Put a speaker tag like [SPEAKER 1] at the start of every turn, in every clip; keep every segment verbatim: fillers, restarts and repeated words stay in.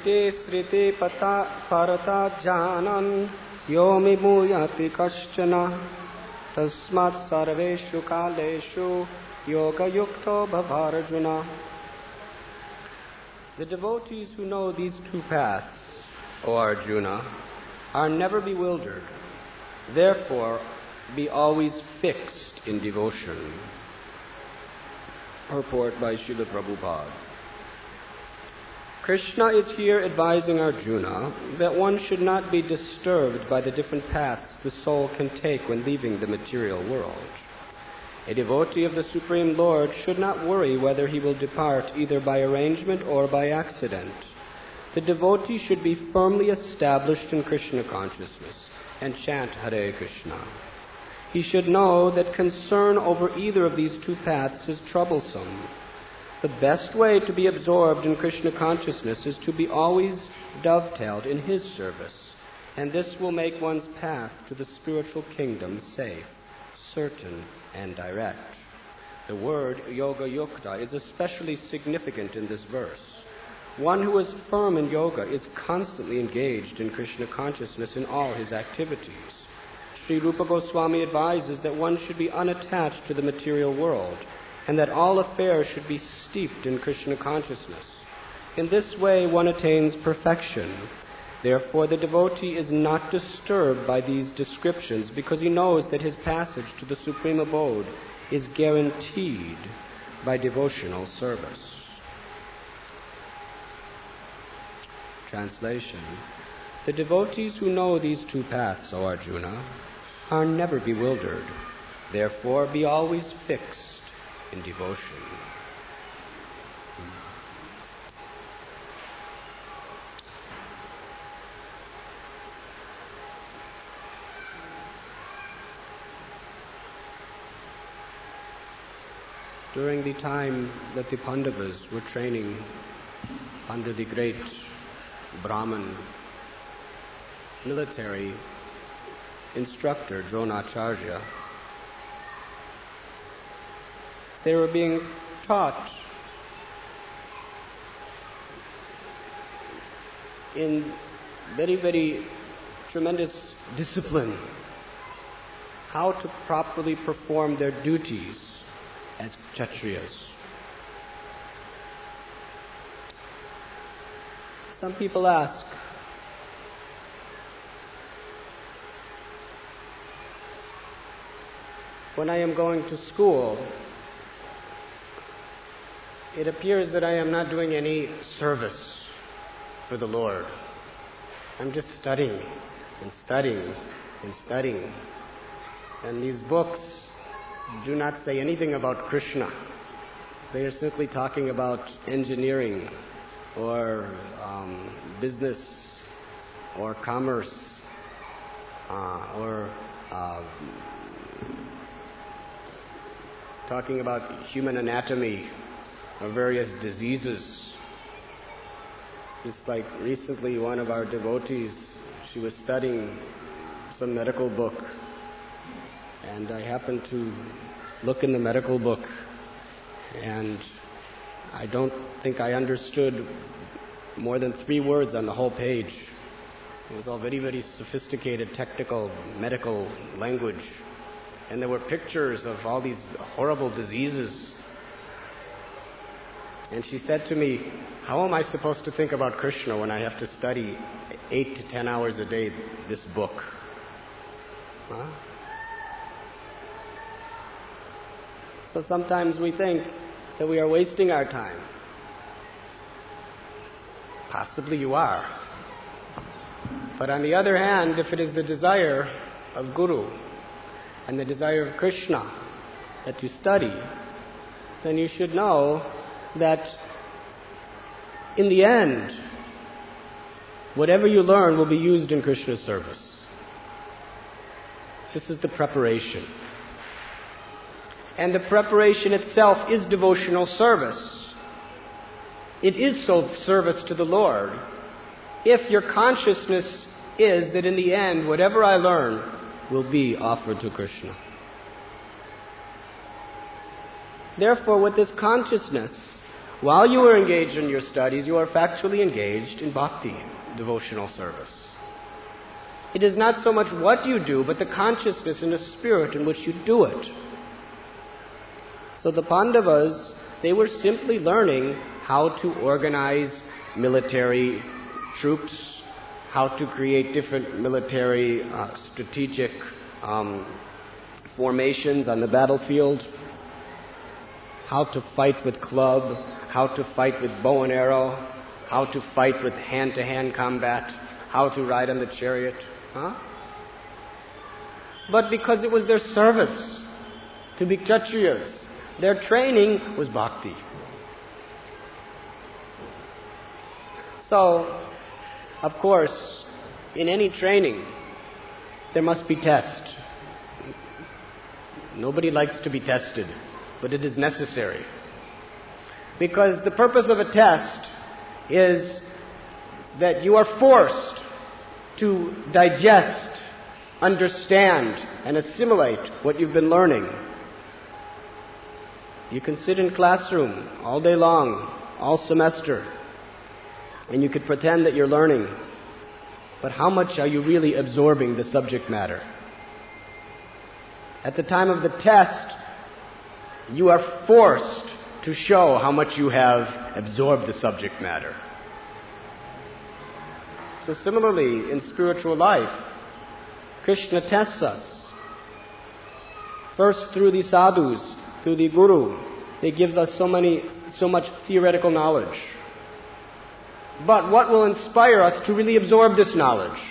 [SPEAKER 1] Iti sriti pata parata janan yomi muyati kaschana tasmat sarveshu kaleshu yoga yukto bhavarjuna. The devotees who know these two paths, O Arjuna, are never bewildered. Therefore, be always fixed in devotion. Purport by Srila Prabhupada. Krishna is here advising Arjuna that one should not be disturbed by the different paths the soul can take when leaving the material world. A devotee of the Supreme Lord should not worry whether he will depart either by arrangement or by accident. The devotee should be firmly established in Krishna consciousness and chant Hare Krishna. He should know that concern over either of these two paths is troublesome. The best way to be absorbed in Krishna consciousness is to be always dovetailed in His service, and this will make one's path to the spiritual kingdom safe, certain, and direct. The word yoga yukta is especially significant in this verse. One who is firm in yoga is constantly engaged in Krishna consciousness in all his activities. Sri Rupa Goswami advises that one should be unattached to the material world and that all affairs should be steeped in Krishna consciousness. In this way one attains perfection. Therefore the devotee is not disturbed by these descriptions because he knows that his passage to the Supreme Abode is guaranteed by devotional service. Translation. The devotees who know these two paths, O Arjuna, are never bewildered. Therefore be always fixed in devotion. During the time that the Pandavas were training under the great Brahmin military instructor, Dronacharya, they were being taught in very, very tremendous discipline how to properly perform their duties as Kshatriyas. Some people ask, when I am going to school, it appears that I am not doing any service for the Lord. I'm just studying and studying and studying. And these books do not say anything about Krishna. They are simply talking about engineering or um, business or commerce uh, or uh, talking about human anatomy or various diseases. Just like recently one of our devotees, she was studying some medical book, and I happened to look in the medical book, and I don't think I understood more than three words on the whole page. It was all very, very sophisticated, technical, medical language. And there were pictures of all these horrible diseases. And she said to me, how am I supposed to think about Krishna when I have to study eight to ten hours a day this book? Huh? So sometimes we think that we are wasting our time. Possibly you are. But on the other hand, if it is the desire of Guru and the desire of Krishna that you study, then you should know that in the end, whatever you learn will be used in Krishna's service. This is the preparation. And the preparation itself is devotional service. It is so service to the Lord. If your consciousness is that in the end, whatever I learn will be offered to Krishna. Therefore, with this consciousness, While you are engaged in your studies, you are factually engaged in bhakti, devotional service. It is not so much what you do, but the consciousness and the spirit in which you do it. So the Pandavas, they were simply learning how to organize military troops, how to create different military uh, strategic um, formations on the battlefield, how to fight with club, how to fight with bow and arrow, how to fight with hand-to-hand combat, how to ride on the chariot. Huh? But because it was their service to be Kshatriyas, their training was bhakti. So, of course, in any training, there must be test. Nobody likes to be tested, but it is necessary. Because the purpose of a test is that you are forced to digest, understand, and assimilate what you've been learning. You can sit in classroom all day long, all semester, and you could pretend that you're learning. But how much are you really absorbing the subject matter? At the time of the test, you are forced to show how much you have absorbed the subject matter. So similarly, in spiritual life, Krishna tests us. First through the sadhus, through the guru. They give us so many, so much theoretical knowledge. But what will inspire us to really absorb this knowledge?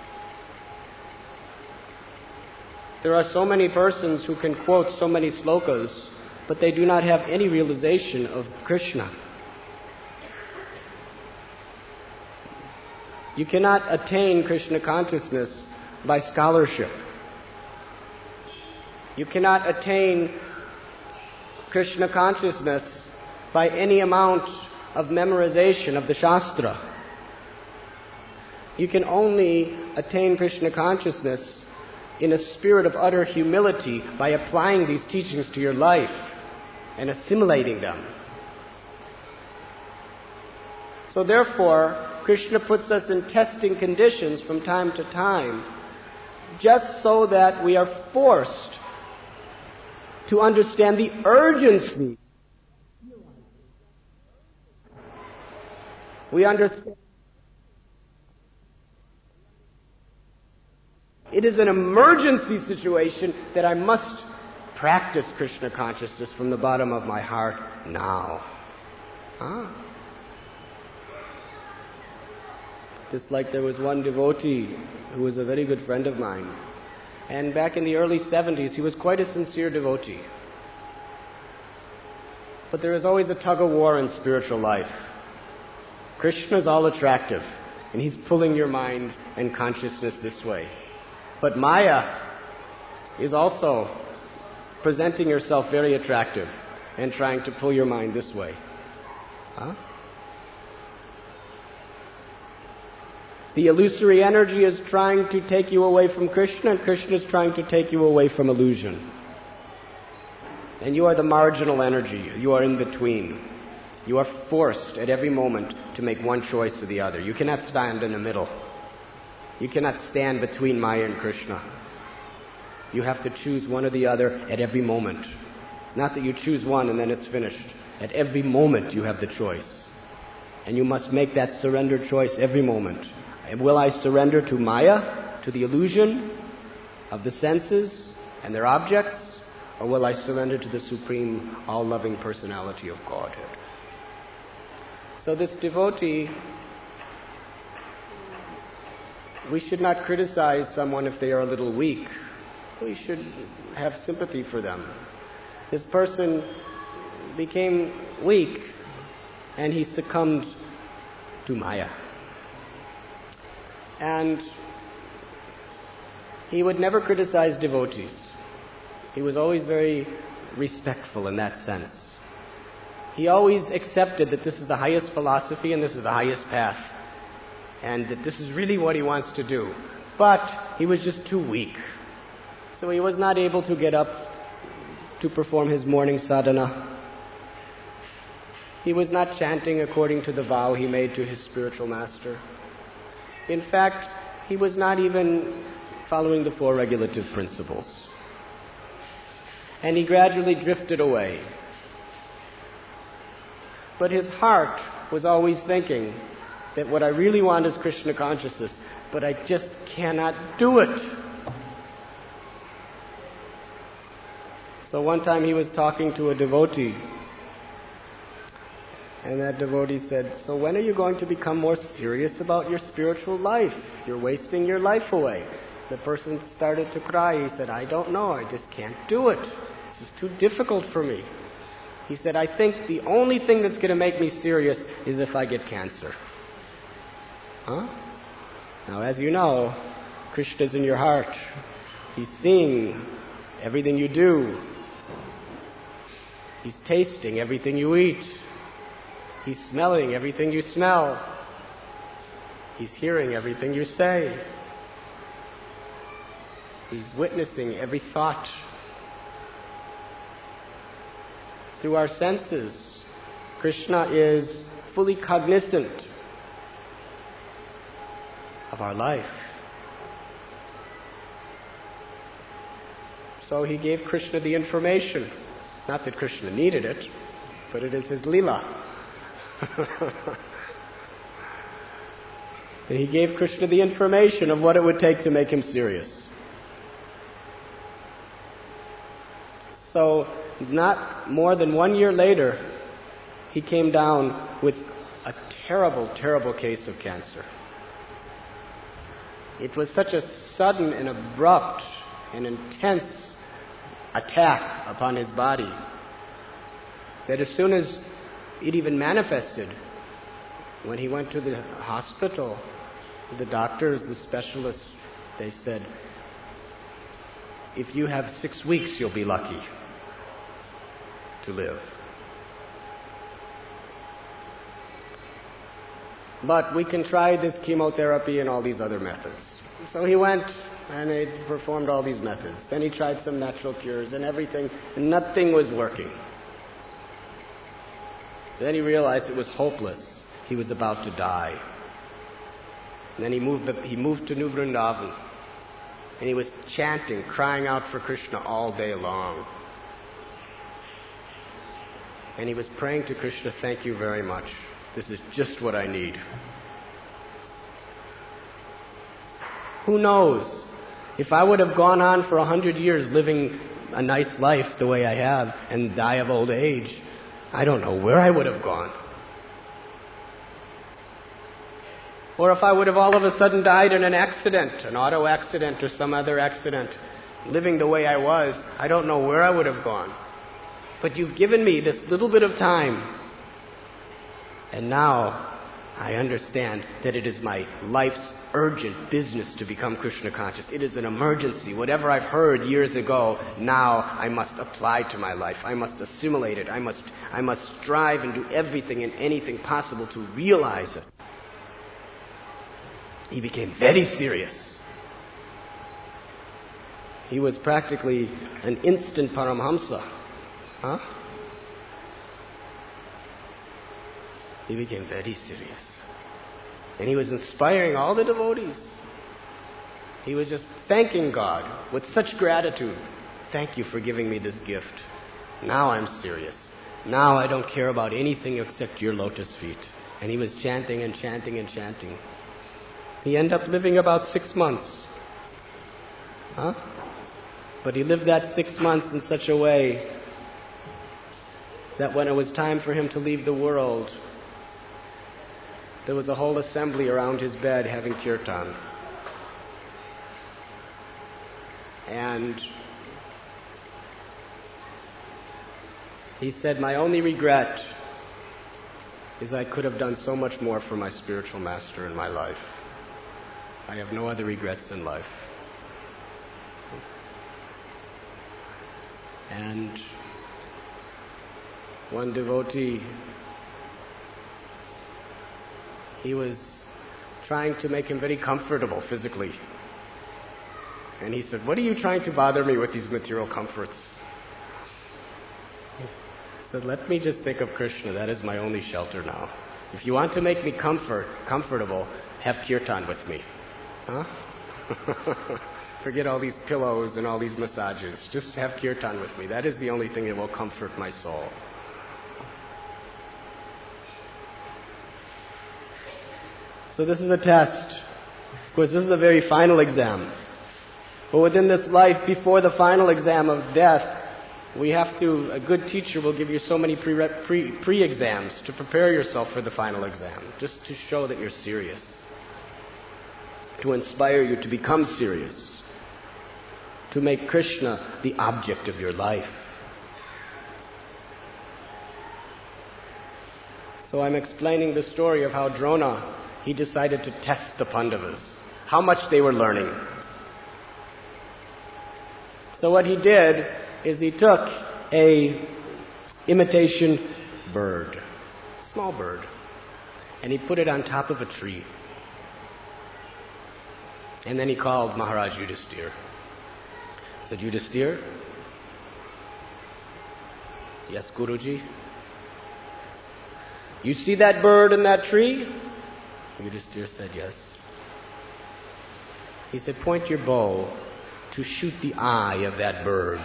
[SPEAKER 1] There are so many persons who can quote so many slokas, but they do not have any realization of Krishna. You cannot attain Krishna consciousness by scholarship. You cannot attain Krishna consciousness by any amount of memorization of the Shastra. You can only attain Krishna consciousness in a spirit of utter humility by applying these teachings to your life and assimilating them. So therefore, Krishna puts us in testing conditions from time to time, just so that we are forced to understand the urgency. We understand. It is an emergency situation that I must practice Krishna consciousness from the bottom of my heart now. Ah. Just like there was one devotee who was a very good friend of mine. And back in the early seventies, he was quite a sincere devotee. But there is always a tug-of-war in spiritual life. Krishna is all attractive, and he's pulling your mind and consciousness this way. But Maya is also presenting herself very attractive and trying to pull your mind this way. Huh? The illusory energy is trying to take you away from Krishna, and Krishna is trying to take you away from illusion. And you are the marginal energy. You are in between. You are forced at every moment to make one choice or the other. You cannot stand in the middle. You cannot stand between Maya and Krishna. You have to choose one or the other at every moment. Not that you choose one and then it's finished. At every moment you have the choice. And you must make that surrender choice every moment. Will I surrender to Maya, to the illusion of the senses and their objects, or will I surrender to the supreme, all-loving personality of Godhead? So this devotee, we should not criticize someone if they are a little weak. We should have sympathy for them. This person became weak and he succumbed to Maya. And he would never criticize devotees. He was always very respectful in that sense. He always accepted that this is the highest philosophy and this is the highest path, and that this is really what he wants to do. But he was just too weak. So he was not able to get up to perform his morning sadhana. He was not chanting according to the vow he made to his spiritual master. In fact, he was not even following the four regulative principles. And he gradually drifted away. But his heart was always thinking that what I really want is Krishna consciousness, but I just cannot do it. So one time he was talking to a devotee, and that devotee said, "So when are you going to become more serious about your spiritual life? You're wasting your life away." The person started to cry. He said, "I don't know. I just can't do it. This is too difficult for me." He said, "I think the only thing that's going to make me serious is if I get cancer." Huh? Now, as you know, Krishna's in your heart. He's seeing everything you do. He's tasting everything you eat. He's smelling everything you smell. He's hearing everything you say. He's witnessing every thought. Through our senses, Krishna is fully cognizant of our life. So he gave Krishna the information. Not that Krishna needed it, but it is his lila. He gave Krishna the information of what it would take to make him serious. So, not more than one year later, he came down with a terrible, terrible case of cancer. It was such a sudden and abrupt and intense attack upon his body that as soon as it even manifested, when he went to the hospital, the doctors, the specialists, they said, "If you have six weeks, you'll be lucky to live. But we can try this chemotherapy and all these other methods." So he went and he performed all these methods. Then he tried some natural cures and everything, and nothing was working. Then he realized it was hopeless. He was about to die. And then he moved, he moved to New Vrindavan, and he was chanting, crying out for Krishna all day long. And he was praying to Krishna, "Thank you very much. This is just what I need." Who knows? If I would have gone on for a hundred years living a nice life the way I have and die of old age, I don't know where I would have gone. Or if I would have all of a sudden died in an accident, an auto accident or some other accident, living the way I was, I don't know where I would have gone. But you've given me this little bit of time, and now I understand that it is my life's urgent business to become Krishna conscious. It is an emergency. Whatever I've heard years ago, now I must apply to my life. I must assimilate it. I must, I must strive and do everything and anything possible to realize it. He became very serious. He was practically an instant Paramhamsa. Huh? He became very serious. And he was inspiring all the devotees. He was just thanking God with such gratitude. "Thank you for giving me this gift. Now I'm serious. Now I don't care about anything except your lotus feet." And he was chanting and chanting and chanting. He ended up living about six months. Huh? But he lived that six months in such a way that when it was time for him to leave the world, there was a whole assembly around his bed having kirtan. And he said, "My only regret is I could have done so much more for my spiritual master in my life. I have no other regrets in life." And one devotee, he was trying to make him very comfortable physically. And he said, "What are you trying to bother me with these material comforts?" said, let me just think of Krishna. That is my only shelter now. If you want to make me comfort, comfortable, have kirtan with me. Huh? Forget all these pillows and all these massages. Just have kirtan with me. That is the only thing that will comfort my soul. So this is a test. Of course, this is a very final exam. But within this life, before the final exam of death, we have to, a good teacher will give you so many pre, pre, pre-exams to prepare yourself for the final exam, just to show that you're serious, to inspire you to become serious, to make Krishna the object of your life. So I'm explaining the story of how Drona, he decided to test the Pandavas, how much they were learning. So what he did is he took a imitation bird, small bird, and he put it on top of a tree. And then he called Maharaj Yudhisthira. He said, Yudhisthira? Yes, Guruji? You see that bird in that tree? Yudhisthira said, yes. He said, point your bow to shoot the eye of that bird.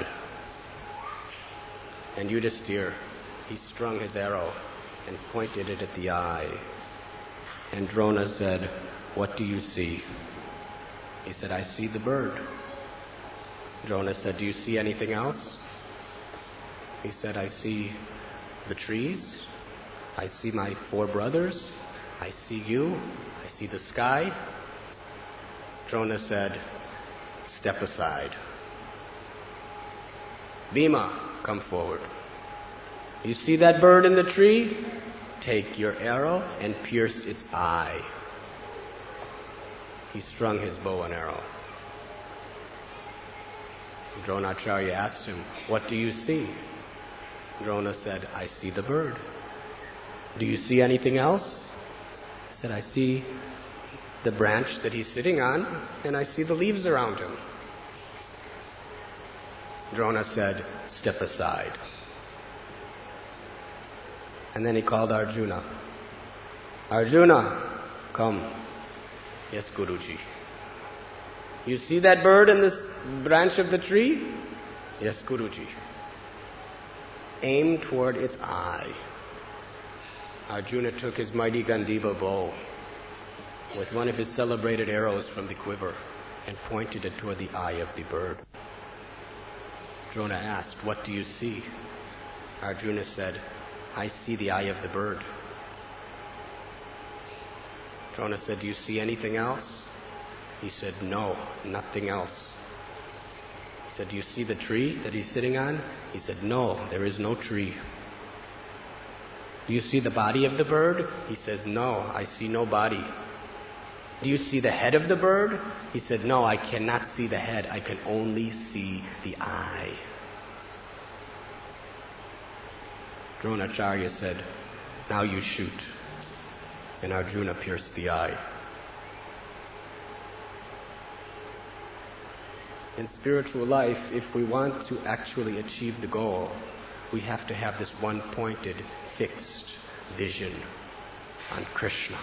[SPEAKER 1] And Yudhisthira, he strung his arrow and pointed it at the eye. And Drona said, what do you see? He said, I see the bird. Drona said, do you see anything else? He said, I see the trees. I see my four brothers. I see you. I see the sky. Drona said, step aside. Bhima, come forward. You see that bird in the tree? Take your arrow and pierce its eye. He strung his bow and arrow. Dronacharya asked him, what do you see? Drona said, I see the bird. Do you see anything else? He said, I see the branch that he's sitting on, and I see the leaves around him. Drona said, step aside. And then he called Arjuna. Arjuna, come. Yes, Guruji. You see that bird in this branch of the tree? Yes, Guruji. Aim toward its eye. Arjuna took his mighty Gandiva bow with one of his celebrated arrows from the quiver and pointed it toward the eye of the bird. Drona asked, what do you see? Arjuna said, I see the eye of the bird. Drona said, do you see anything else? He said, no, nothing else. He said, do you see the tree that he's sitting on? He said, no, there is no tree. Do you see the body of the bird? He says, no, I see no body. Do you see the head of the bird? He said, no, I cannot see the head. I can only see the eye. Dronacharya said, now you shoot. And Arjuna pierced the eye. In spiritual life, if we want to actually achieve the goal, we have to have this one-pointed, fixed vision on Krishna.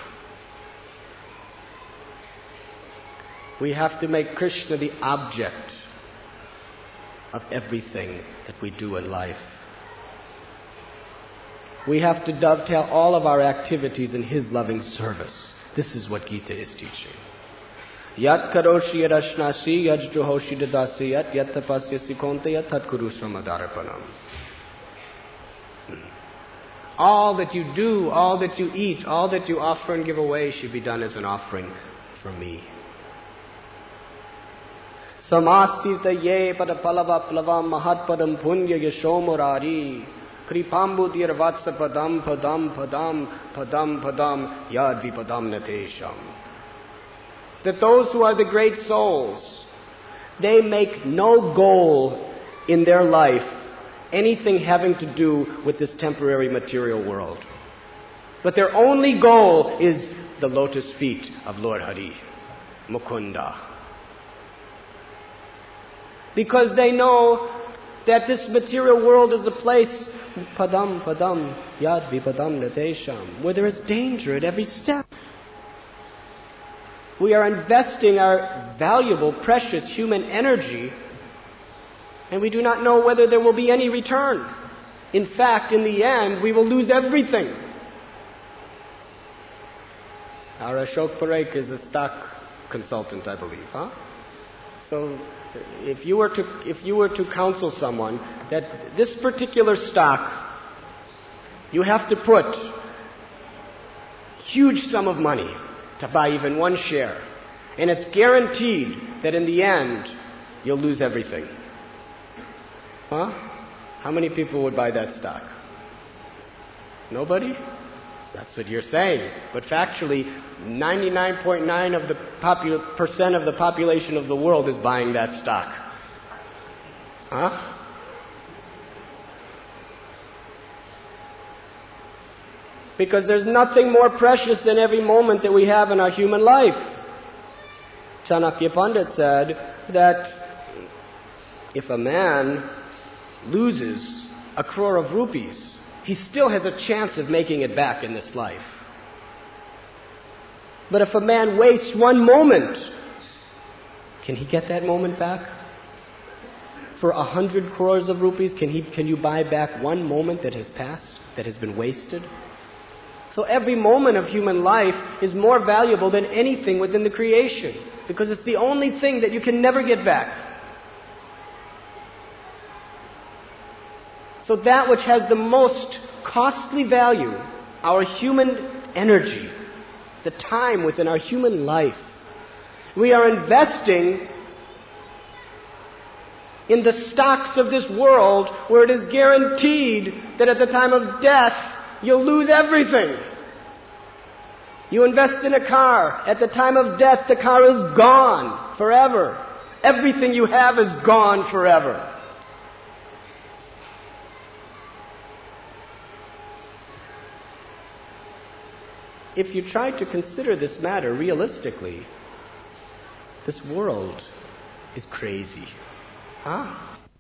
[SPEAKER 1] We have to make Krishna the object of everything that we do in life. We have to dovetail all of our activities in His loving service. This is what Gita is teaching. Yat karoshi yadashnasi yaj juhoshi dadasi yat yat tapasya sikonte yat tat kuru sramadarapanam. All that you do, all that you eat, all that you offer and give away should be done as an offering for me. Samasita ye padapalava plava mahatpadam punya yashomurari kripambutir vatsa padam padam padam padam padam yadvi padam natesham. That those who are the great souls, they make no goal in their life anything having to do with this temporary material world. But their only goal is the lotus feet of Lord Hari, Mukunda. Because they know that this material world is a place padam padam yad vipadam natesham, where there is danger at every step. We are investing our valuable, precious human energy, and we do not know whether there will be any return. In fact, in the end, we will lose everything. Our Ashok Parekh is a stock consultant, I believe, huh? So, if you were to if you were to counsel someone that this particular stock, you have to put huge sum of money to buy even one share, and it's guaranteed that in the end you'll lose everything. Huh? How many people would buy that stock? Nobody? That's what you're saying. But factually, ninety-nine point nine of the popul- percent of the population of the world is buying that stock. Huh? Because there's nothing more precious than every moment that we have in our human life. Chanakya Pandit said that if a man loses a crore of rupees, he still has a chance of making it back in this life. But if a man wastes one moment, can he get that moment back? For a hundred crores of rupees, can he, can you buy back one moment that has passed, that has been wasted? So every moment of human life is more valuable than anything within the creation, because it's the only thing that you can never get back. So that which has the most costly value, our human energy, the time within our human life, we are investing in the stocks of this world where it is guaranteed that at the time of death, you'll lose everything. You invest in a car. At the time of death, the car is gone forever. Everything you have is gone forever. If you try to consider this matter realistically, this world is crazy. Huh?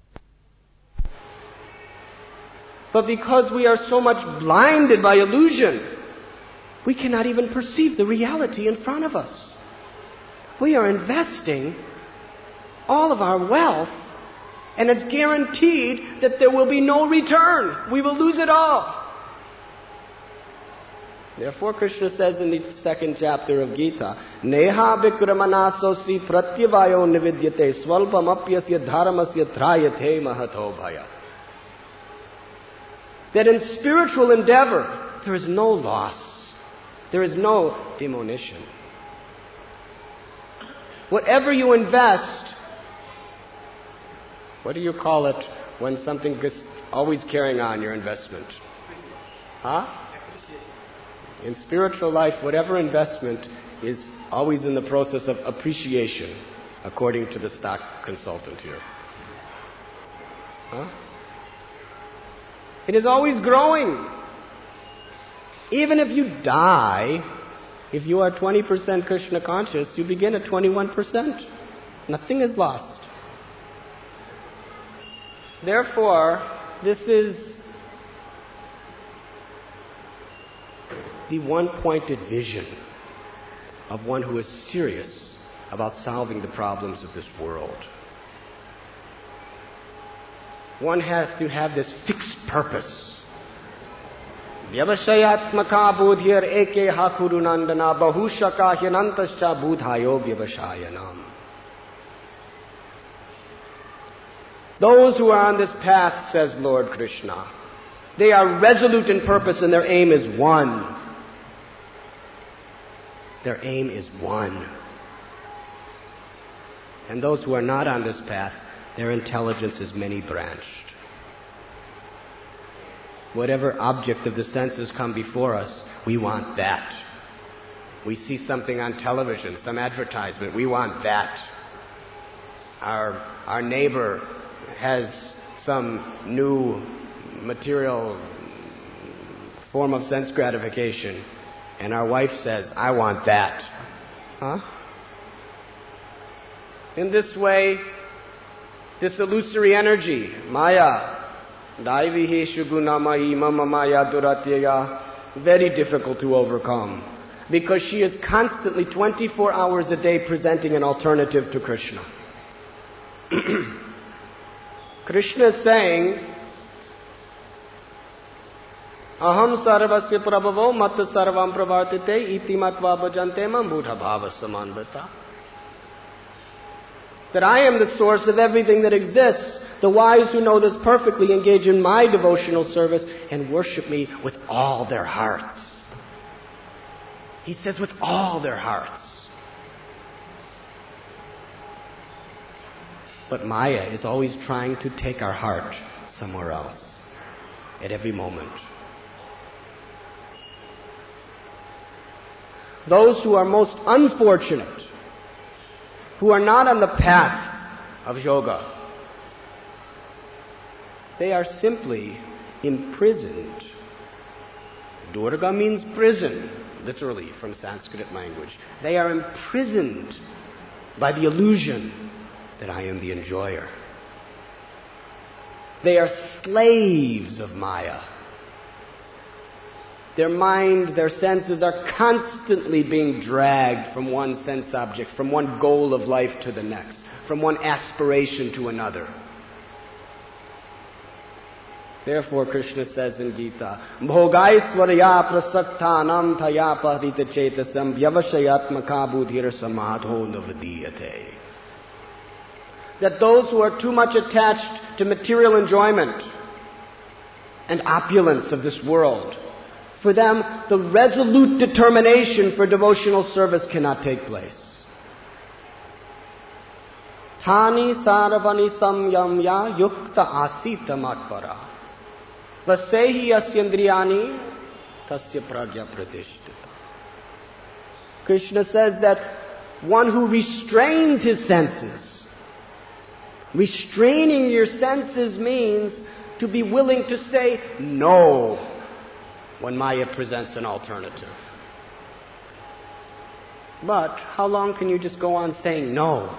[SPEAKER 1] But because we are so much blinded by illusion, we cannot even perceive the reality in front of us. We are investing all of our wealth, and it's guaranteed that there will be no return. We will lose it all. Therefore, Krishna says in the second chapter of Gita, Neha vikramanasosi pratyavayo nividyate swalpam apyasya dharmasya dhrayate mahato bhaya. That in spiritual endeavor, there is no loss. There is no diminution. Whatever you invest, what do you call it when something is always carrying on your investment? Huh? In spiritual life, whatever investment is always in the process of appreciation, according to the stock consultant here. Huh? It is always growing. Even if you die, if you are twenty percent Krishna conscious, you begin at twenty-one percent. Nothing is lost. Therefore, this is the one-pointed vision of one who is serious about solving the problems of this world. One has to have this fixed purpose. Vyavashayatmaka budhir eke hakuru nandana bahushaka hyanantascha budhayo vyavashayanam. Those who are on this path, says Lord Krishna, they are resolute in purpose and their aim is one. Their aim is one. And those who are not on this path, their intelligence is many-branched. Whatever object of the senses come before us, we want that. We see something on television, some advertisement, we want that. Our, our neighbor has some new material form of sense gratification, and our wife says, I want that. Huh? In this way, this illusory energy, Maya, Daiviheshu gunamai mama maya duratyaya. Very difficult to overcome. Because she is constantly, twenty-four hours a day, presenting an alternative to Krishna. Krishna is saying, Aham sarvasya prabhavo matta sarvam pravartite iti matva bhajante mam buddha bhava samanvata. That I am the source of everything that exists. The wise who know this perfectly engage in my devotional service and worship me with all their hearts. He says with all their hearts. But Maya is always trying to take our heart somewhere else at every moment. Those who are most unfortunate, who are not on the path of yoga, they are simply imprisoned. Durga means prison, literally from Sanskrit language. They are imprisoned by the illusion that I am the enjoyer. They are slaves of Maya. Their mind, their senses are constantly being dragged from one sense object, from one goal of life to the next, from one aspiration to another. Therefore, Krishna says in Gita, Bhogaisvarya prasaktanam thaya parita chetasam vyavashayatmaka buddhir samadho navadiyate. That those who are too much attached to material enjoyment and opulence of this world, for them, the resolute determination for devotional service cannot take place. Thani saravani samyamya yukta asita matpara. Vasehi asyandriyani tasya pragya pratishtita. Krishna says that one who restrains his senses, restraining your senses means to be willing to say no when Maya presents an alternative. But how long can you just go on saying no?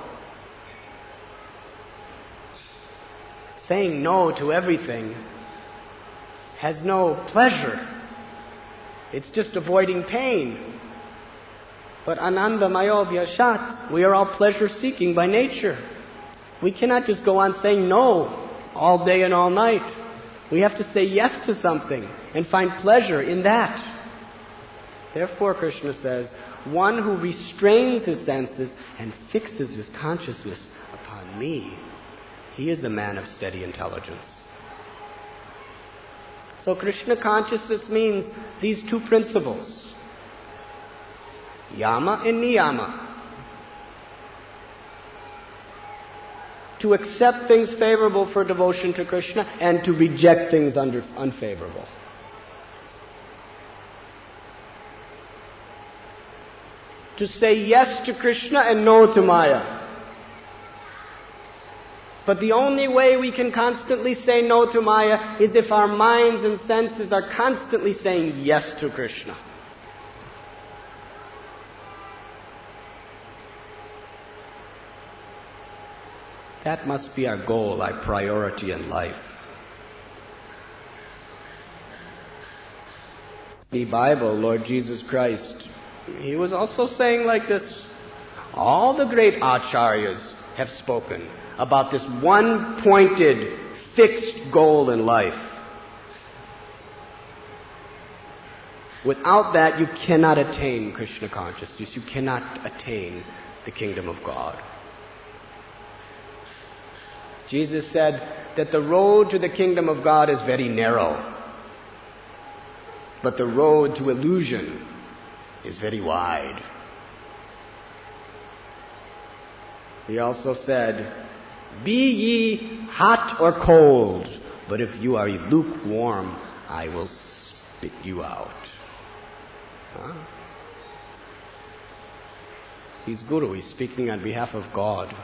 [SPEAKER 1] Saying no to everything has no pleasure. It's just avoiding pain. But ananda mayo vyashat, we are all pleasure-seeking by nature. We cannot just go on saying no all day and all night. We have to say yes to something and find pleasure in that. Therefore, Krishna says, one who restrains his senses and fixes his consciousness upon me, he is a man of steady intelligence. So Krishna consciousness means these two principles, yama and niyama. To accept things favorable for devotion to Krishna and to reject things under, unfavorable. To say yes to Krishna and no to Maya. But the only way we can constantly say no to Maya is if our minds and senses are constantly saying yes to Krishna. That must be our goal, our priority in life. The Bible, Lord Jesus Christ, He was also saying like this. All the great acharyas have spoken about this one pointed, fixed goal in life. Without that, you cannot attain Krishna consciousness. You cannot attain the kingdom of God. Jesus said that the road to the kingdom of God is very narrow, but the road to illusion is very wide. He also said, be ye hot or cold, but if you are lukewarm, I will spit you out. Huh? He's Guru. He's speaking on behalf of God.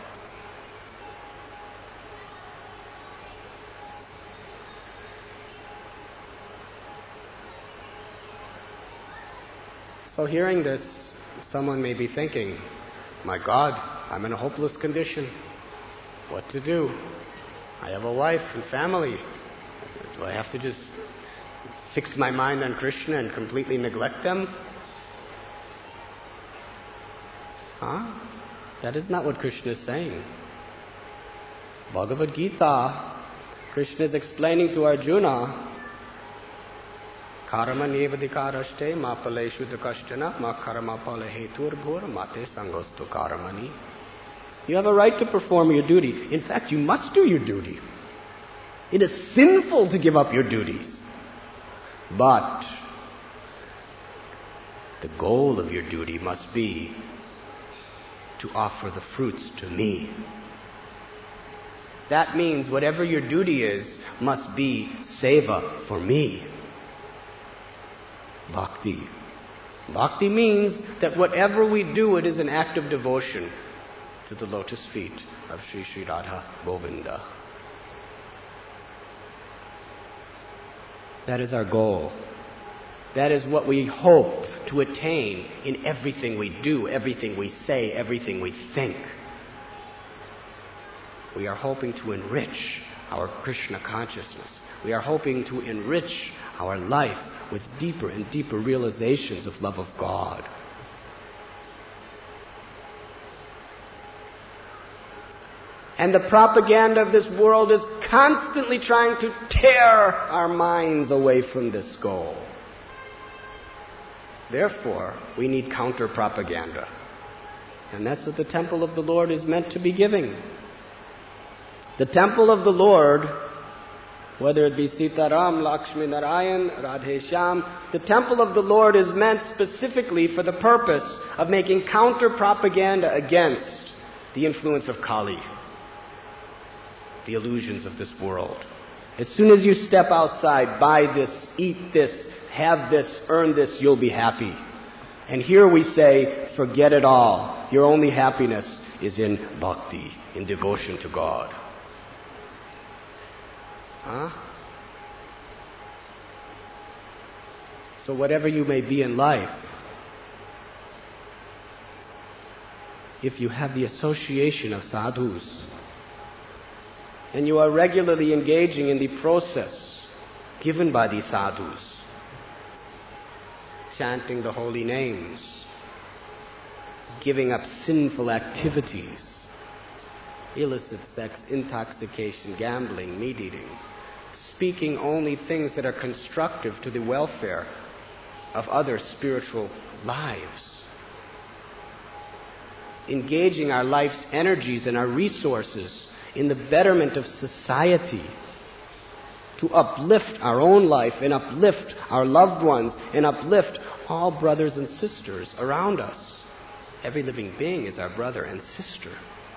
[SPEAKER 1] So hearing this, someone may be thinking, my God, I'm in a hopeless condition. What to do? I have a wife and family. Do I have to just fix my mind on Krishna and completely neglect them? Huh? That is not what Krishna is saying. Bhagavad Gita, Krishna is explaining to Arjuna, Karma nevadikaraste ma paleshu dakashtana ma karma pala hetur bhur mate sangostu karamani. You have a right to perform your duty. In fact, you must do your duty. It is sinful to give up your duties. But the goal of your duty must be to offer the fruits to me. That means whatever your duty is must be seva for me. Bhakti. Bhakti means that whatever we do, it is an act of devotion to the lotus feet of Sri Sri Radha Govinda. That is our goal. That is what we hope to attain in everything we do, everything we say, everything we think. We are hoping to enrich our Krishna consciousness. We are hoping to enrich our life with deeper and deeper realizations of love of God. And the propaganda of this world is constantly trying to tear our minds away from this goal. Therefore, we need counter-propaganda. And that's what the temple of the Lord is meant to be giving. The temple of the Lord, whether it be Sitaram, Lakshmi Narayan, Radhe Shyam, the temple of the Lord is meant specifically for the purpose of making counter-propaganda against the influence of Kali, the illusions of this world. As soon as you step outside, buy this, eat this, have this, earn this, you'll be happy. And here we say, forget it all. Your only happiness is in bhakti, in devotion to God. Huh? So whatever you may be in life, if you have the association of sadhus, and you are regularly engaging in the process given by these sadhus, chanting the holy names, giving up sinful activities, illicit sex, intoxication, gambling, meat eating, speaking only things that are constructive to the welfare of other spiritual lives, engaging our life's energies and our resources in the betterment of society, to uplift our own life and uplift our loved ones and uplift all brothers and sisters around us. Every living being is our brother and sister.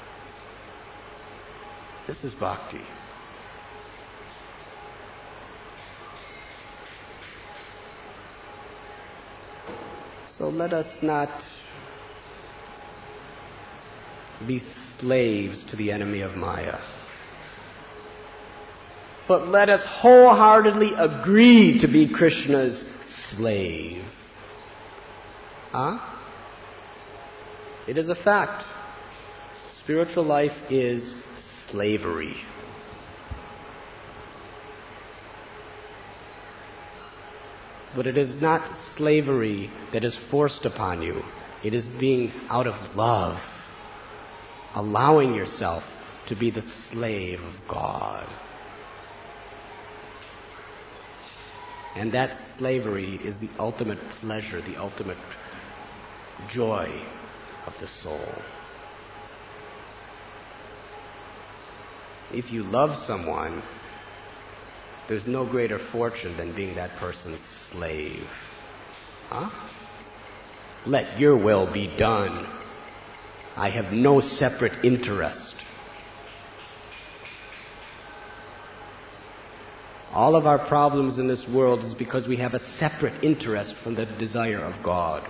[SPEAKER 1] This is bhakti. So let us not be slaves to the enemy of Maya, but let us wholeheartedly agree to be Krishna's slave. Huh? It is a fact. Spiritual life is slavery. But it is not slavery that is forced upon you. It is being out of love, allowing yourself to be the slave of God. And that slavery is the ultimate pleasure, the ultimate joy of the soul. If you love someone, there's no greater fortune than being that person's slave. Huh? Let your will be done. I have no separate interest. All of our problems in this world is because we have a separate interest from the desire of God.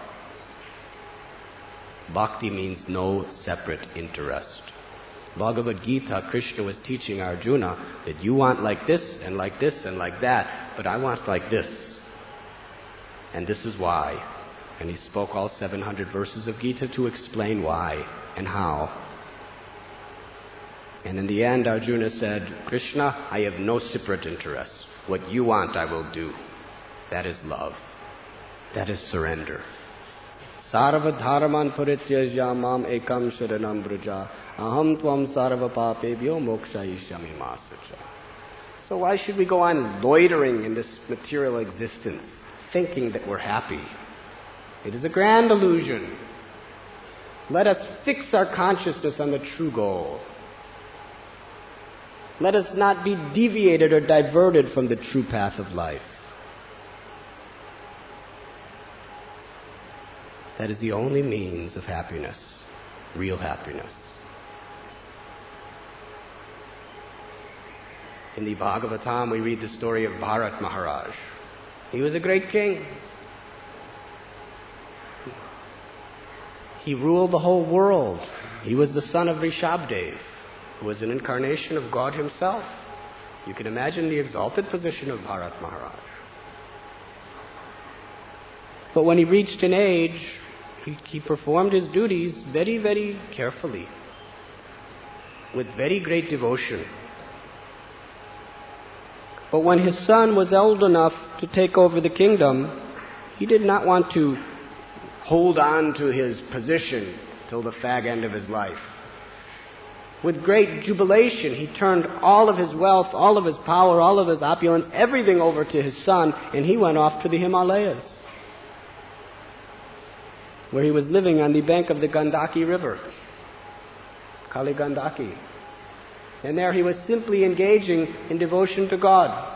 [SPEAKER 1] Bhakti means no separate interest. Bhagavad Gita, Krishna was teaching Arjuna that you want like this and like this and like that, but I want like this. And this is why. And he spoke all seven hundred verses of Gita to explain why and how. And in the end, Arjuna said, Krishna, I have no separate interest. What you want, I will do. That is love. That is surrender. Sarva dharman parityajya mam ekam sharanam braja aham tvam sarva papebhyo mokshayishyami ma sucha. So why should we go on loitering in this material existence, thinking that we're happy? It is a grand illusion. Let us fix our consciousness on the true goal. Let us not be deviated or diverted from the true path of life. That is the only means of happiness, real happiness. In the Bhagavatam, we read the story of Bharat Maharaj. He was a great king. He ruled the whole world. He was the son of Rishabdev, who was an incarnation of God himself. You can imagine the exalted position of Bharat Maharaj. But when he reached an age, he, he performed his duties very, very carefully, with very great devotion. But when his son was old enough to take over the kingdom, he did not want to hold on to his position till the fag end of his life. With great jubilation, he turned all of his wealth, all of his power, all of his opulence, everything over to his son, and he went off to the Himalayas, where he was living on the bank of the Gandaki River, Kali Gandaki. And there he was simply engaging in devotion to God.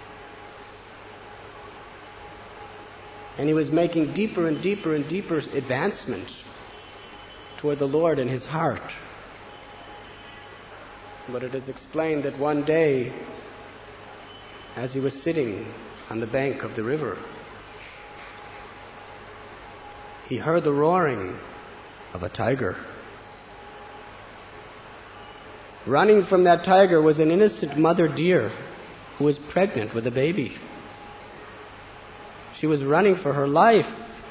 [SPEAKER 1] And he was making deeper and deeper and deeper advancement toward the Lord in his heart. But it is explained that one day, as he was sitting on the bank of the river, he heard the roaring of a tiger. Running from that tiger was an innocent mother deer who was pregnant with a baby. She was running for her life.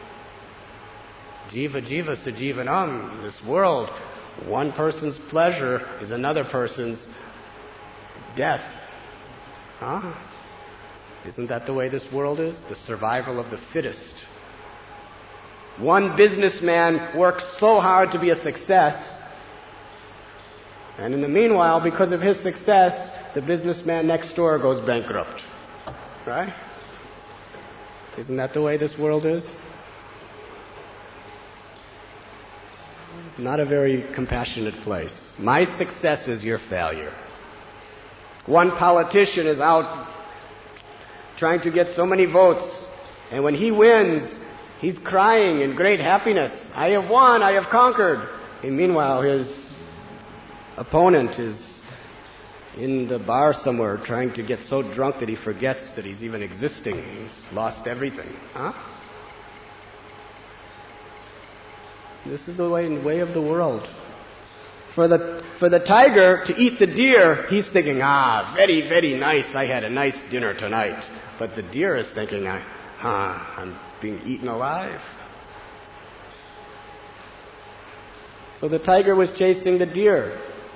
[SPEAKER 1] Jiva jiva sajivanam. This world, one person's pleasure is another person's death. Huh? Isn't that the way this world is? The survival of the fittest. One businessman works so hard to be a success, and in the meanwhile, because of his success, the businessman next door goes bankrupt. Right? Isn't that the way this world is? Not a very compassionate place. My success is your failure. One politician is out trying to get so many votes, and when he wins, he's crying in great happiness. I have won, I have conquered. And meanwhile, his opponent is in the bar somewhere trying to get so drunk that he forgets that he's even existing. He's lost everything. Huh? This is the way, way of the world. For the, for the tiger to eat the deer, he's thinking, ah, very, very nice. I had a nice dinner tonight. But the deer is thinking, ah, I'm being eaten alive. So the tiger was chasing the deer.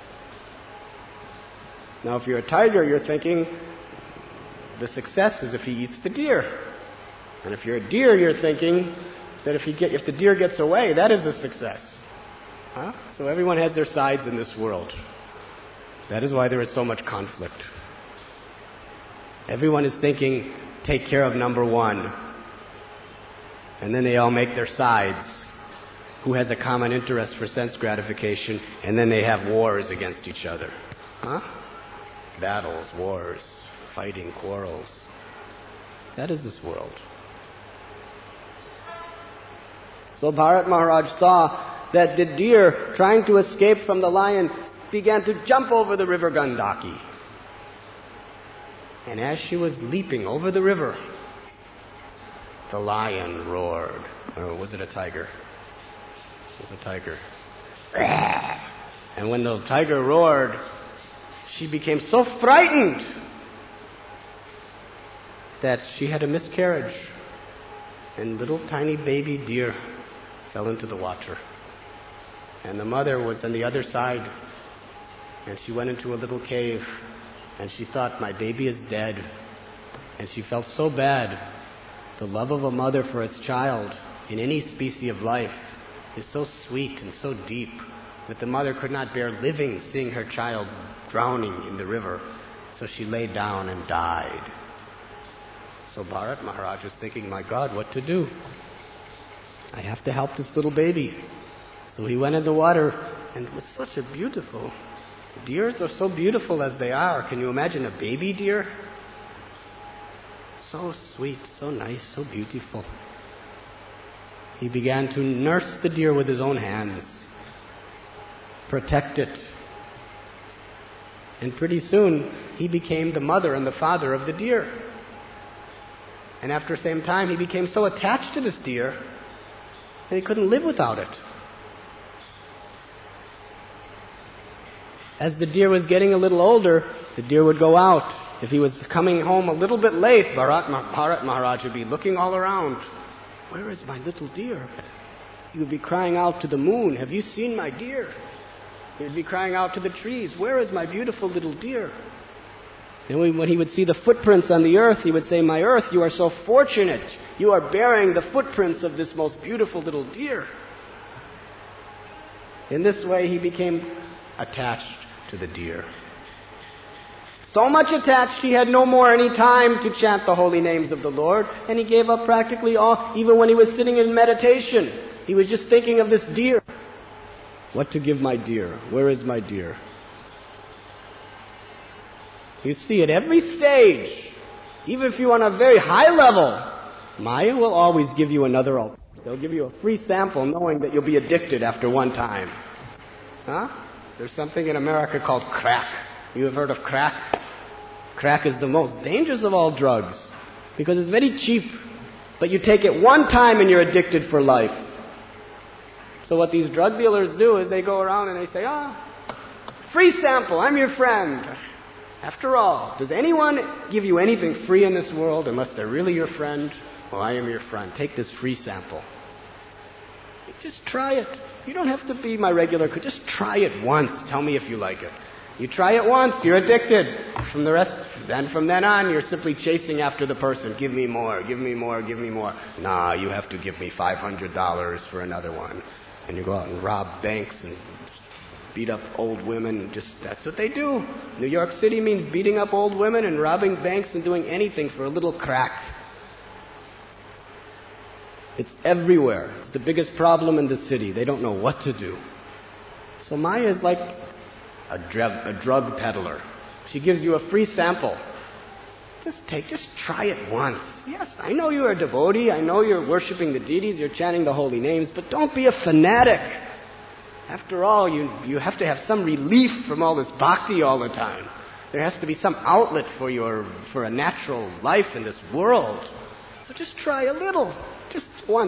[SPEAKER 1] Now, if you're a tiger, you're thinking the success is if he eats the deer. And if you're a deer, you're thinking that if he get, if the deer gets away, that is a success. Huh? So everyone has their sides in this world. That is why there is so much conflict. Everyone is thinking, take care of number one. And then they all make their sides. Who has a common interest for sense gratification, and then they have wars against each other. Huh? Battles, wars, fighting, quarrels. That is this world. So Bharat Maharaj saw that the deer, trying to escape from the lion, began to jump over the river Gandaki. And as she was leaping over the river, the lion roared. Or was it a tiger? It was a tiger. And when the tiger roared, she became so frightened that she had a miscarriage. And little tiny baby deer fell into the water. And the mother was on the other side. And she went into a little cave. And she thought, my baby is dead. And she felt so bad. The love of a mother for its child in any species of life is so sweet and so deep that the mother could not bear living seeing her child drowning in the river. So she lay down and died. So Bharat Maharaj was thinking, my God, what to do? I have to help this little baby. So he went in the water, and it was such a beautiful... Deers are so beautiful as they are. Can you imagine a baby deer? So sweet, so nice, so beautiful. He began to nurse the deer with his own hands, protect it. And pretty soon, he became the mother and the father of the deer. And after the same time, he became so attached to this deer that he couldn't live without it. As the deer was getting a little older, the deer would go out. If he was coming home a little bit late, Bharat, Bharat Maharaj would be looking all around. Where is my little deer? He would be crying out to the moon, have you seen my deer? He would be crying out to the trees, where is my beautiful little deer? And when he would see the footprints on the earth, he would say, my earth, you are so fortunate. You are bearing the footprints of this most beautiful little deer. In this way, he became attached to the deer. So much attached, he had no more any time to chant the holy names of the Lord, and he gave up practically all, even when he was sitting in meditation. He was just thinking of this deer. What to give my deer? Where is my deer? You see, at every stage, even if you're on a very high level, Maya will always give you another offer. They'll give you a free sample knowing that you'll be addicted after one time. Huh? There's something in America called crack. You have heard of crack? Crack is the most dangerous of all drugs because it's very cheap, but you take it one time and you're addicted for life. So what these drug dealers do is they go around and they say, ah, free sample, I'm your friend. After all, does anyone give you anything free in this world unless they're really your friend? Well, I am your friend. Take this free sample. Just try it. You don't have to be my regular. Just try it once. Tell me if you like it. You try it once, you're addicted. From the rest, then from then on, you're simply chasing after the person. Give me more, give me more, give me more. Nah, you have to give me five hundred dollars for another one. And you go out and rob banks and beat up old women. And just that's what they do. New York City means beating up old women and robbing banks and doing anything for a little crack. It's everywhere. It's the biggest problem in the city. They don't know what to do. So Maya is like a drug, a drug peddler. She gives you a free sample. Just take, just try it once. Yes, I know you're a devotee. I know you're worshiping the deities. You're chanting the holy names. But don't be a fanatic. After all, you, you have to have some relief from all this bhakti all the time. There has to be some outlet for your, for a natural life in this world. So just try a little. Just once.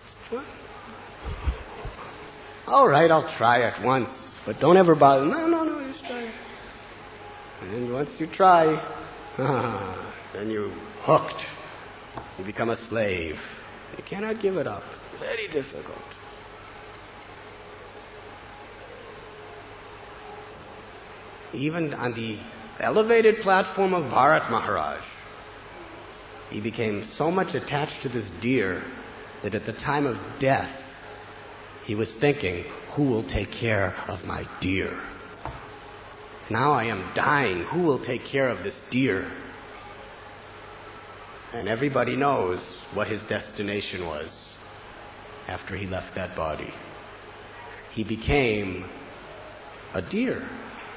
[SPEAKER 1] All right, I'll try it once. But don't ever bother. No, no, no, just try it. And then once you try, ah, then you're hooked. You become a slave. You cannot give it up. Very difficult. Even on the elevated platform of Bharat Maharaj, he became so much attached to this deer that at the time of death, he was thinking, who will take care of my deer? Now I am dying. Who will take care of this deer? And everybody knows what his destination was after he left that body. He became a deer.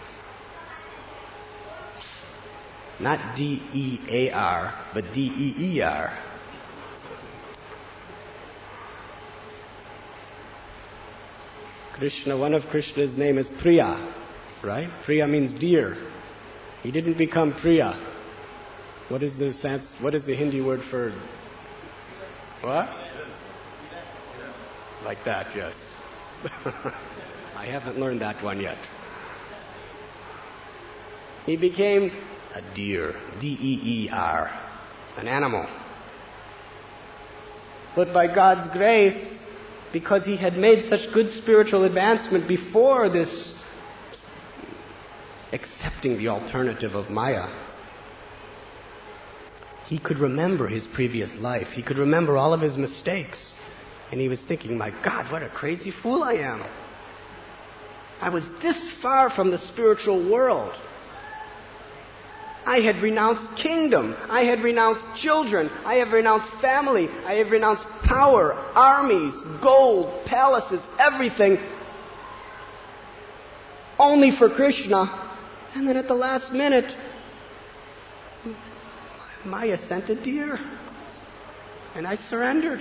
[SPEAKER 1] Not D E A R, but D E E R. Krishna, one of Krishna's name is Priya, right? Priya means deer. He didn't become Priya. What is the sans- what is the Hindi word for what? Like that, yes. I haven't learned that one yet. He became a deer, D E E R, an animal. But by God's grace, because he had made such good spiritual advancement before this accepting the alternative of Maya, he could remember his previous life. He could remember all of his mistakes. And he was thinking, my God, what a crazy fool I am. I was this far from the spiritual world. I had renounced kingdom. I had renounced children. I have renounced family. I have renounced power, armies, gold, palaces, everything. Only for Krishna. And then at the last minute, Maya sent a deer. And I surrendered.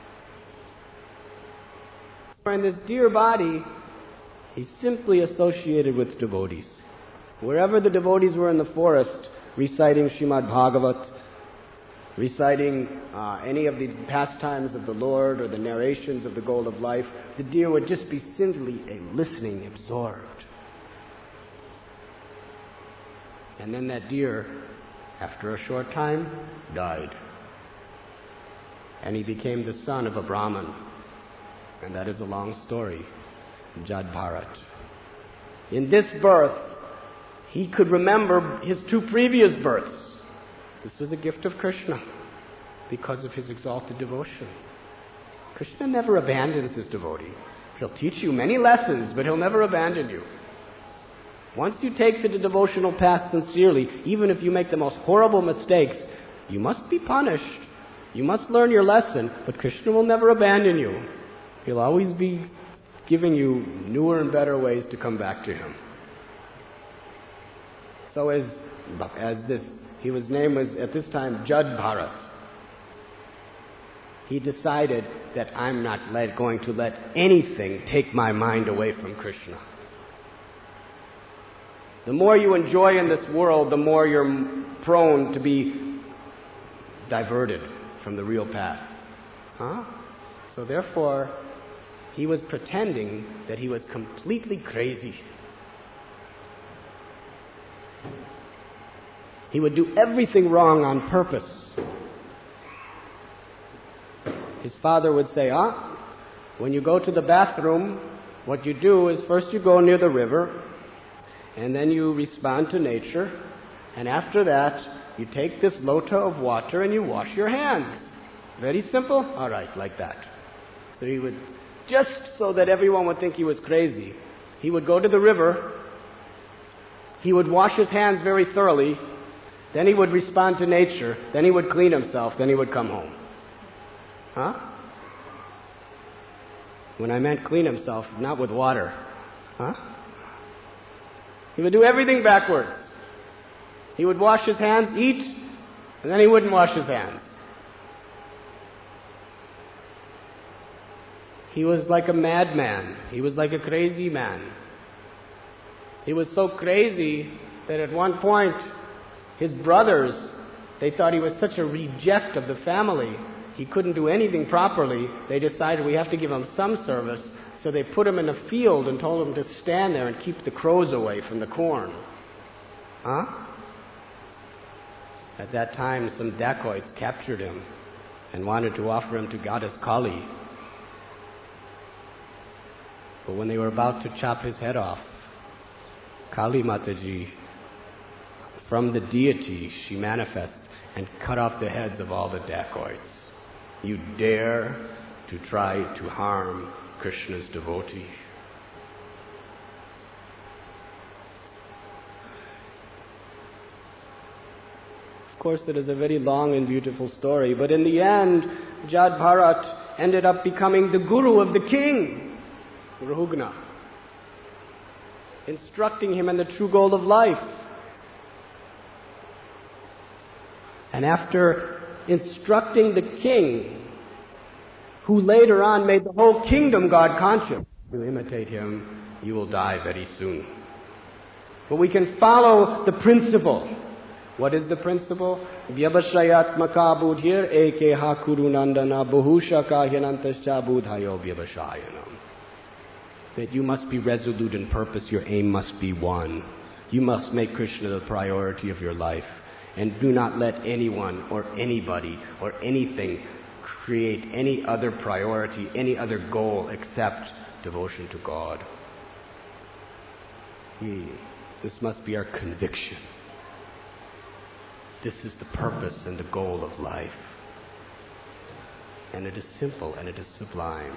[SPEAKER 1] In this deer body, he simply associated with devotees. Wherever the devotees were in the forest, reciting Srimad Bhagavat, reciting uh, any of the pastimes of the Lord or the narrations of the Goal of Life, the deer would just be simply a listening, absorbed. And then that deer, after a short time, died. And he became the son of a Brahmin. And that is a long story, Jad Bharat. In this birth, he could remember his two previous births. This was a gift of Krishna because of his exalted devotion. Krishna never abandons his devotee. He'll teach you many lessons, but he'll never abandon you. Once you take the devotional path sincerely, even if you make the most horrible mistakes, you must be punished. You must learn your lesson, but Krishna will never abandon you. He'll always be giving you newer and better ways to come back to him. So as, as this, he was name was at this time Jad Bharat. He decided that I'm not let, going to let anything take my mind away from Krishna. The more you enjoy in this world, the more you're prone to be diverted from the real path. Huh? So therefore, he was pretending that he was completely crazy. He would do everything wrong on purpose. His father would say, ah, when you go to the bathroom, what you do is first you go near the river, and then you respond to nature, and after that, you take this lota of water and you wash your hands. Very simple? All right, like that. So he would, just so that everyone would think he was crazy, he would go to the river, he would wash his hands very thoroughly, then he would respond to nature, then he would clean himself, then he would come home. Huh? When I meant clean himself, not with water. Huh? He would do everything backwards. He would wash his hands, eat, and then he wouldn't wash his hands. He was like a madman. He was like a crazy man. He was so crazy that at one point, his brothers, they thought he was such a reject of the family. He couldn't do anything properly. They decided we have to give him some service. So they put him in a field and told him to stand there and keep the crows away from the corn. Huh? At that time, some dacoits captured him and wanted to offer him to goddess Kali. But when they were about to chop his head off, Kali Mataji, from the deity, she manifests and cut off the heads of all the dacoits. You dare to try to harm Krishna's devotee? Of course, it is a very long and beautiful story, but in the end, Jad Bharat ended up becoming the guru of the king, Rahugna, instructing him in the true goal of life. And after instructing the king, who later on made the whole kingdom God conscious, to imitate him, you will die very soon. But we can follow the principle. What is the principle? Vyabhashayatmaka buddhir ekeha kurunandana bahushaka hyanantascha buddhayo vyabhashayanam. That you must be resolute in purpose, your aim must be one. You must make Krishna the priority of your life. And do not let anyone or anybody or anything create any other priority, any other goal except devotion to God. This must be our conviction. This is the purpose and the goal of life. And it is simple and it is sublime.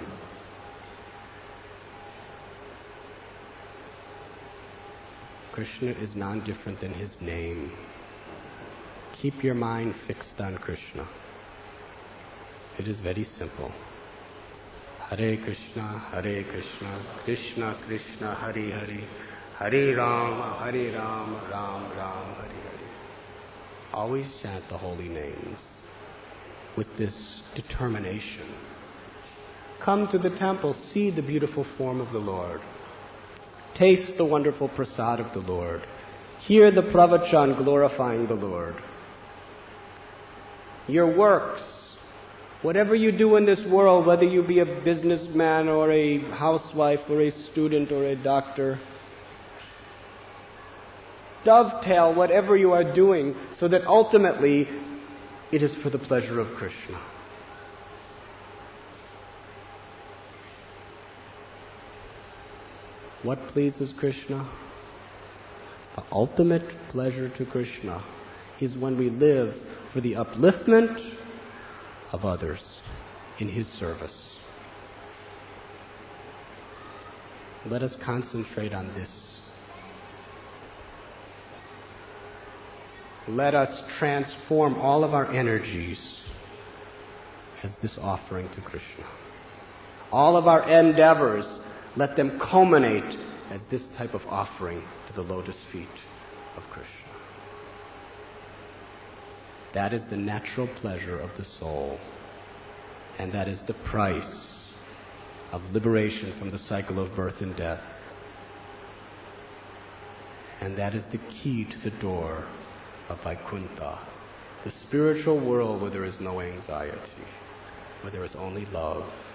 [SPEAKER 1] Krishna is non-different than his name. Keep your mind fixed on Krishna. It is very simple. Hare Krishna, Hare Krishna, Krishna Krishna, Hare Hare, Hare Rama, Hare Rama, Ram Ram, Hare Hare. Always chant the holy names with this determination. Come to the temple, see the beautiful form of the Lord. Taste the wonderful prasad of the Lord. Hear the pravachan glorifying the Lord. Your works, whatever you do in this world, whether you be a businessman or a housewife or a student or a doctor, dovetail whatever you are doing so that ultimately it is for the pleasure of Krishna. What pleases Krishna? The ultimate pleasure to Krishna is when we live for the upliftment of others in his service. Let us concentrate on this. Let us transform all of our energies as this offering to Krishna. All of our endeavors, let them culminate as this type of offering to the lotus feet of Krishna. That is the natural pleasure of the soul, and that is the price of liberation from the cycle of birth and death. And that is the key to the door of Vaikuntha, the spiritual world where there is no anxiety, where there is only love.